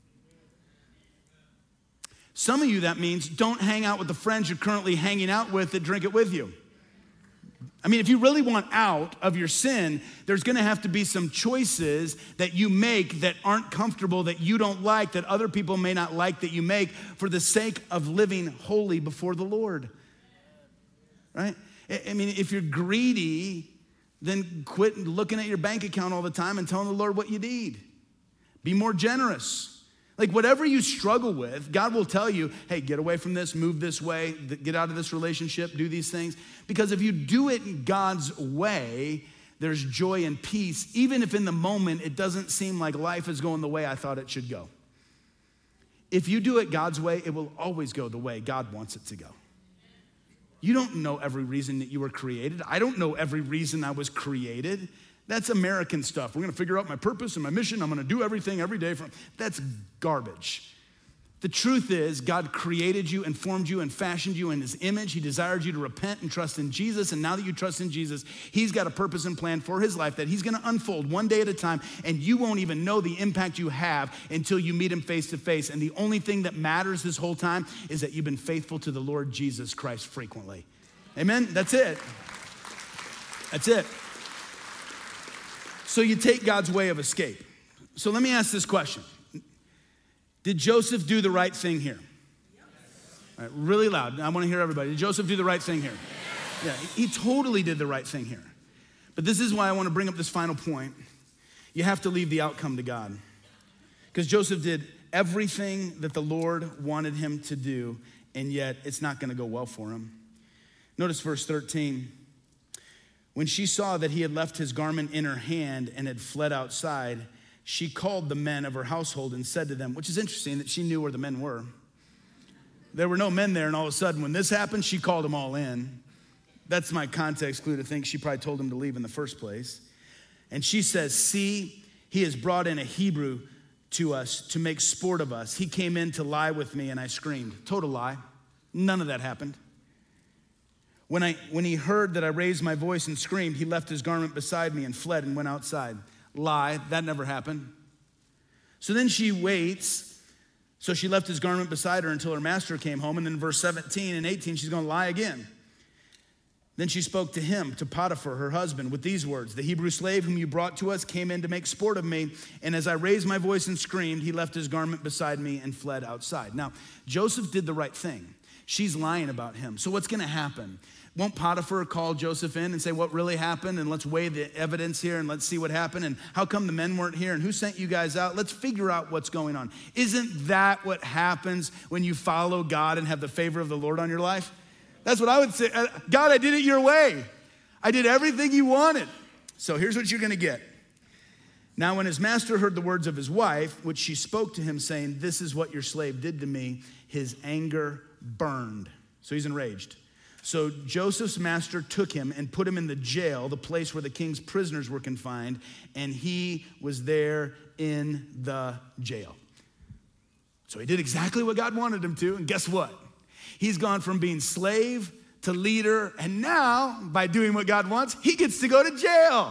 Some of you, that means don't hang out with the friends you're currently hanging out with that drink it with you. I mean, if you really want out of your sin, there's gonna have to be some choices that you make that aren't comfortable, that you don't like, that other people may not like that you make for the sake of living holy before the Lord, right? I mean, if you're greedy, then quit looking at your bank account all the time and telling the Lord what you need. Be more generous. Like whatever you struggle with, God will tell you, hey, get away from this, move this way, get out of this relationship, do these things. Because if you do it God's way, there's joy and peace, even if in the moment it doesn't seem like life is going the way I thought it should go. If you do it God's way, it will always go the way God wants it to go. You don't know every reason that you were created. I don't know every reason I was created. That's American stuff. We're gonna figure out my purpose and my mission. I'm gonna do everything every day. That's garbage. The truth is, God created you and formed you and fashioned you in his image. He desired you to repent and trust in Jesus. And now that you trust in Jesus, he's got a purpose and plan for his life that he's gonna unfold one day at a time. And you won't even know the impact you have until you meet him face to face. And the only thing that matters this whole time is that you've been faithful to the Lord Jesus Christ frequently. Amen? That's it. That's it. So you take God's way of escape. So let me ask this question. Did Joseph do the right thing here? All right, really loud. I want to hear everybody. Did Joseph do the right thing here? Yeah, he totally did the right thing here. But this is why I want to bring up this final point. You have to leave the outcome to God. Because Joseph did everything that the Lord wanted him to do, and yet it's not going to go well for him. Notice verse 13. When she saw that he had left his garment in her hand and had fled outside, she called the men of her household and said to them, which is interesting that she knew where the men were. There were no men there, and all of a sudden when this happened, she called them all in. That's my context clue to think she probably told them to leave in the first place. And she says, see, he has brought in a Hebrew to us to make sport of us. He came in to lie with me, and I screamed. Total lie. None of that happened. When he heard that I raised my voice and screamed, he left his garment beside me and fled and went outside. Lie, that never happened. So then she waits. So she left his garment beside her until her master came home. And then in verse 17 and 18, she's going to lie again. Then she spoke to him, to Potiphar, her husband, with these words, the Hebrew slave whom you brought to us came in to make sport of me. And as I raised my voice and screamed, he left his garment beside me and fled outside. Now, Joseph did the right thing. She's lying about him. So what's going to happen? Won't Potiphar call Joseph in and say what really happened? And let's weigh the evidence here and let's see what happened. And how come the men weren't here? And who sent you guys out? Let's figure out what's going on. Isn't that what happens when you follow God and have the favor of the Lord on your life? That's what I would say. God, I did it your way. I did everything you wanted. So here's what you're going to get. Now, when his master heard the words of his wife, which she spoke to him, saying, this is what your slave did to me, his anger burned. So he's enraged. So Joseph's master took him and put him in the jail, the place where the king's prisoners were confined, and he was there in the jail. So he did exactly what God wanted him to, and guess what? He's gone from being slave to leader, and now, by doing what God wants, he gets to go to jail.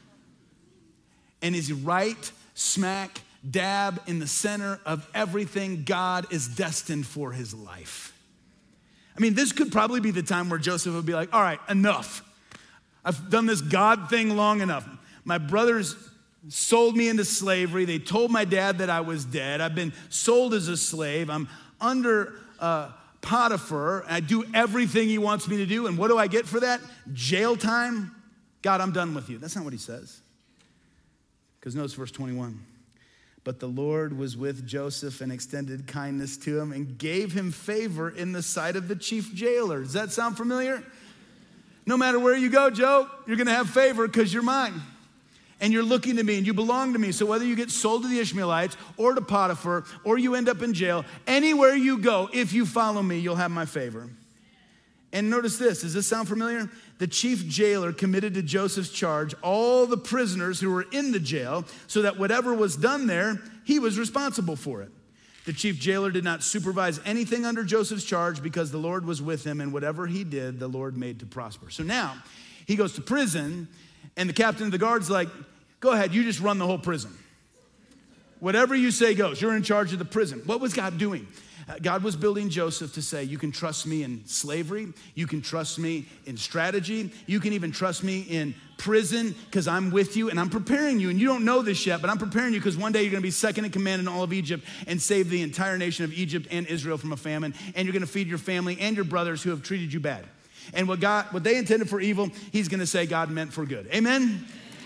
And he's right smack dab in the center of everything God is destined for his life. I mean, this could probably be the time where Joseph would be like, all right, enough. I've done this God thing long enough. My brothers sold me into slavery. They told my dad that I was dead. I've been sold as a slave. I'm under Potiphar. I do everything he wants me to do. And what do I get for that? Jail time? God, I'm done with you. That's not what he says. Because notice verse 21. But the Lord was with Joseph and extended kindness to him and gave him favor in the sight of the chief jailer. Does that sound familiar? No matter where you go, Joe, you're going to have favor because you're mine. And you're looking to me and you belong to me. So whether you get sold to the Ishmaelites or to Potiphar or you end up in jail, anywhere you go, if you follow me, you'll have my favor. And notice this. Does this sound familiar? The chief jailer committed to Joseph's charge all the prisoners who were in the jail so that whatever was done there, he was responsible for it. The chief jailer did not supervise anything under Joseph's charge because the Lord was with him, and whatever he did, the Lord made to prosper. So now he goes to prison, and the captain of the guard's like, go ahead, you just run the whole prison. Whatever you say goes. You're in charge of the prison. What was God doing? God was building Joseph to say, you can trust me in slavery. You can trust me in strategy. You can even trust me in prison because I'm with you and I'm preparing you. And you don't know this yet, but I'm preparing you because one day you're going to be second in command in all of Egypt and save the entire nation of Egypt and Israel from a famine. And you're going to feed your family and your brothers who have treated you bad. And what they intended for evil, he's going to say God meant for good. Amen?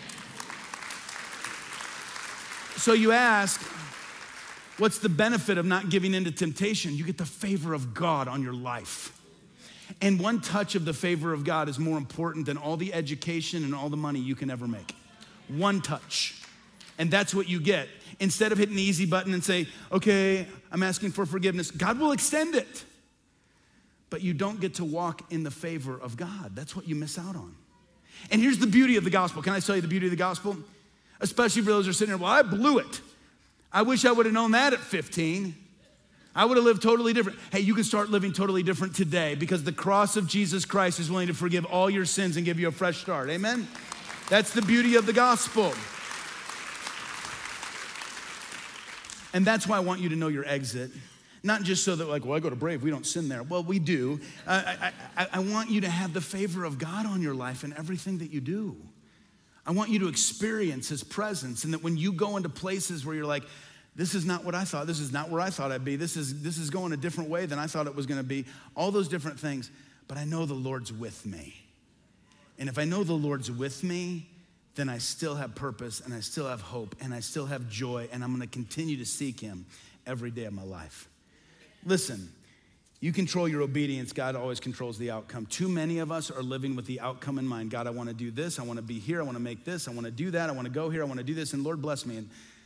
So you ask, what's the benefit of not giving in to temptation? You get the favor of God on your life. And one touch of the favor of God is more important than all the education and all the money you can ever make. One touch. And that's what you get. Instead of hitting the easy button and say, okay, I'm asking for forgiveness, God will extend it. But you don't get to walk in the favor of God. That's what you miss out on. And here's the beauty of the gospel. Can I tell you the beauty of the gospel? Especially for those who are sitting here, well, I blew it. I wish I would have known that at 15. I would have lived totally different. Hey, you can start living totally different today because the cross of Jesus Christ is willing to forgive all your sins and give you a fresh start. Amen? That's the beauty of the gospel. And that's why I want you to know your exit. Not just so that like, well, I go to Brave, we don't sin there. Well, we do. I want you to have the favor of God on your life in everything that you do. I want you to experience his presence, and that when you go into places where you're like, this is not what I thought, this is not where I thought I'd be, this is going a different way than I thought it was gonna be, all those different things, but I know the Lord's with me. And if I know the Lord's with me, then I still have purpose, and I still have hope, and I still have joy, and I'm gonna continue to seek him every day of my life. Listen, you control your obedience, God always controls the outcome. Too many of us are living with the outcome in mind. God, I wanna do this, I wanna be here, I wanna make this, I wanna do that, I wanna go here, I wanna do this, and Lord bless me. And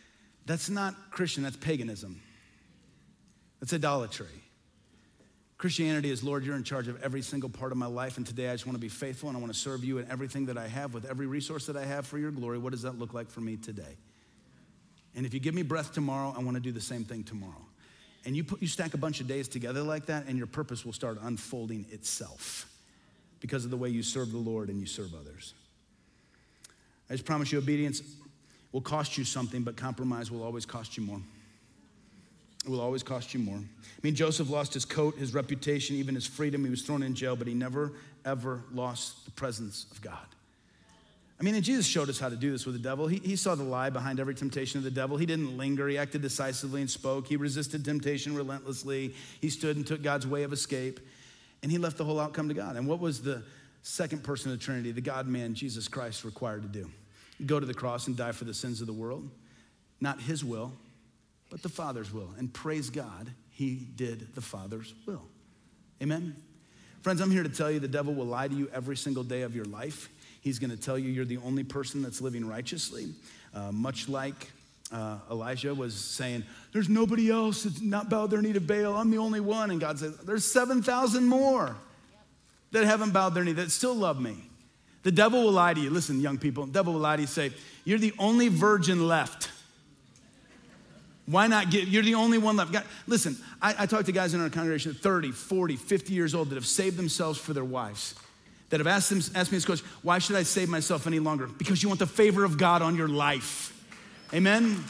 That's not Christian, that's paganism. That's idolatry. Christianity is, Lord, you're in charge of every single part of my life, and today I just want to be faithful, and I want to serve you in everything that I have with every resource that I have for your glory. What does that look like for me today? And if you give me breath tomorrow, I want to do the same thing tomorrow. And you stack a bunch of days together like that, and your purpose will start unfolding itself because of the way you serve the Lord and you serve others. I just promise you, obedience will cost you something, but compromise will always cost you more. It will always cost you more. I mean, Joseph lost his coat, his reputation, even his freedom. He was thrown in jail, but he never, ever lost the presence of God. I mean, and Jesus showed us how to do this with the devil. He saw the lie behind every temptation of the devil. He didn't linger. He acted decisively and spoke. He resisted temptation relentlessly. He stood and took God's way of escape, and he left the whole outcome to God. And what was the second person of the Trinity, the God-man, Jesus Christ, required to do? Go to the cross and die for the sins of the world. Not his will, but the Father's will. And praise God, he did the Father's will. Amen? Friends, I'm here to tell you the devil will lie to you every single day of your life. He's going to tell you you're the only person that's living righteously, much like Elijah was saying, there's nobody else that's not bowed their knee to Baal. I'm the only one. And God says, there's 7,000 more that haven't bowed their knee, that still love me. The devil will lie to you. Listen, young people, the devil will lie to you, say, you're the only virgin left. Why not you're the only one left. God, listen, I talk to guys in our congregation 30, 40, 50 years old that have saved themselves for their wives, that have asked me this question, why should I save myself any longer? Because you want the favor of God on your life. Amen?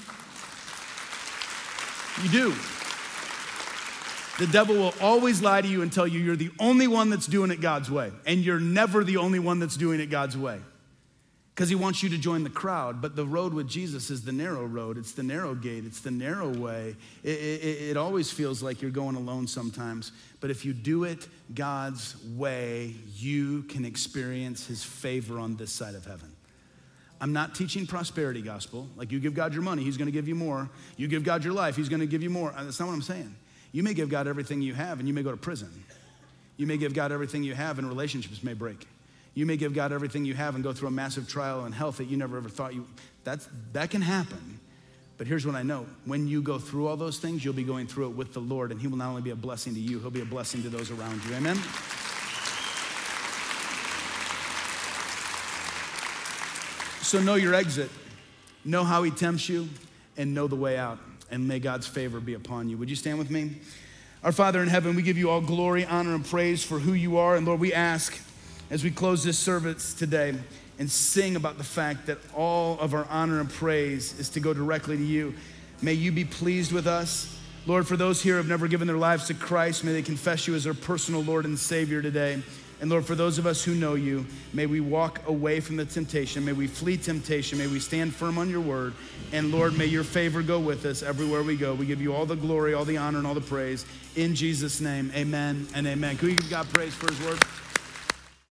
You do. The devil will always lie to you and tell you you're the only one that's doing it God's way. And you're never the only one that's doing it God's way. Because he wants you to join the crowd. But the road with Jesus is the narrow road. It's the narrow gate. It's the narrow way. It always feels like you're going alone sometimes. But if you do it God's way, you can experience his favor on this side of heaven. I'm not teaching prosperity gospel. Like you give God your money, he's going to give you more. You give God your life, he's going to give you more. That's not what I'm saying. You may give God everything you have and you may go to prison. You may give God everything you have and relationships may break. You may give God everything you have and go through a massive trial in health that you never ever thought that can happen. But here's what I know. When you go through all those things, you'll be going through it with the Lord, and he will not only be a blessing to you, he'll be a blessing to those around you. Amen? So know your exit, know how he tempts you, and know the way out. And may God's favor be upon you. Would you stand with me? Our Father in heaven, we give you all glory, honor, and praise for who you are. And Lord, we ask as we close this service today and sing about the fact that all of our honor and praise is to go directly to you. May you be pleased with us. Lord, for those here who have never given their lives to Christ, may they confess you as their personal Lord and Savior today. And Lord, for those of us who know you, may we walk away from the temptation. May we flee temptation. May we stand firm on your word. And Lord, may your favor go with us everywhere we go. We give you all the glory, all the honor, and all the praise. In Jesus' name, amen and amen. Can we give God praise for his word?